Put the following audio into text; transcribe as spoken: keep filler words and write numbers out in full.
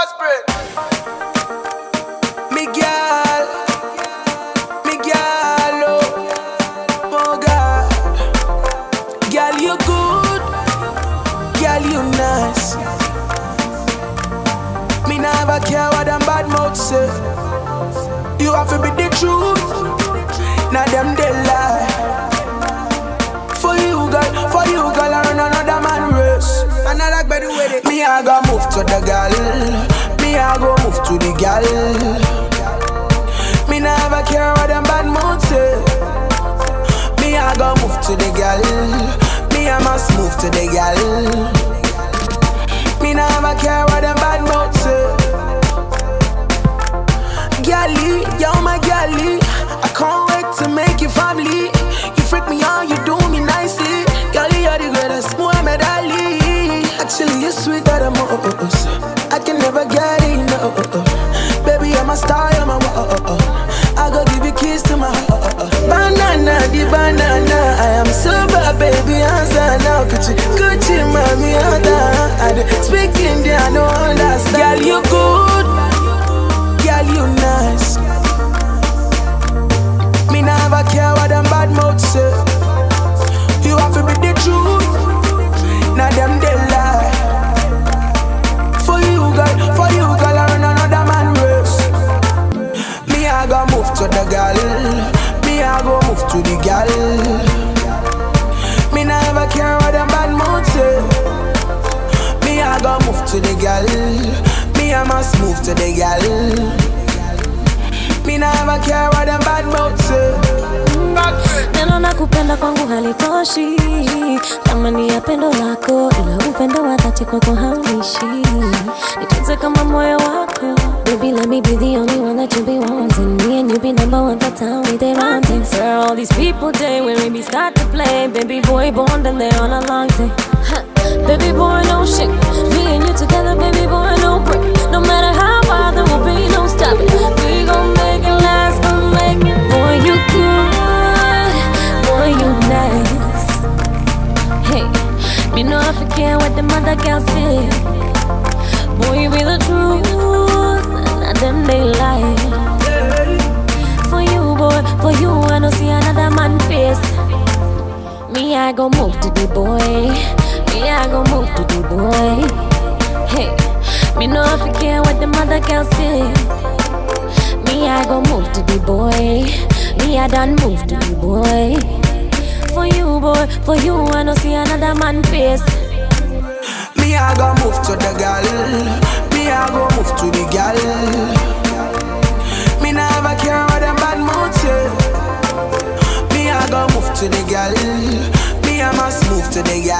spread. Miguel, Miguel, oh, oh God. Girl, you good. Girl, you nice. Me never care what them bad mouths say. You have to be the truth. Now them they lie. For you, girl, for you, girl, I run another man race. Another better with it. Me, I go move to the girl. Me, I go move to the girl. Me never care what them bad mouths say. Me, I go move to the girl. Me, I must move to the girl. Me never care what them bad mouths say. Girlie, you're my girlie. I can't wait to make you family. You freak me out, you do me nicely. Girlie, you're the greatest, Muhammad Ali. Actually, you're sweeter than most. I can never get enough. Baby, I'm a star, I'm a whoa. I go give you keys to my heart. Banana, the banana. I am super, baby, answer now. Gucci, Gucci, mommy, I speak Indian, I don't understand. Girl, you good. Girl, you nice. Me never care what them bad mouths say. You have to be the truth. Now them they lie. For you, girl, for you, girl, I run another man race. Me, I go move to the girl. Me, I go move to the girl. Me never care what them bad mouths say. Me, I go move to the girl. Me, I must move to the girl. Me never care what them bad mouths say. Neno na kupenda kwangu halitoshi. Kama ni ya pendo lako, ila upendo wa dhati kwako haunishi. Nitunze kama moyo wako. Baby, let me be the only one that you be wanting. Me and you be number one for town with their wanting. Sir, all these people day when we start to play. Baby boy born and they on a long day. Huh. Baby boy, no shit. Me and you together, baby boy, no break. No matter how far, there will be no stopping. We gon' make it last, gon' make it. Boy, you good. Boy, you nice. Hey, me know I forget what the mother girl said. Boy, you be the truth, and them they lie. For you, boy, for you, I don't see another man face. Me, I go move to the boy. Me, I go move to the boy. Hey, me know I forget what the mother girl said. Me, I go move to the boy. Me, I done move to the boy. For you, boy, for you, I don't see another man face. Me, I go move to the girl. Me, I go move to the girl. Me never care what them bad mouths say. Me, I go move to the girl. Me, I must move to the girl.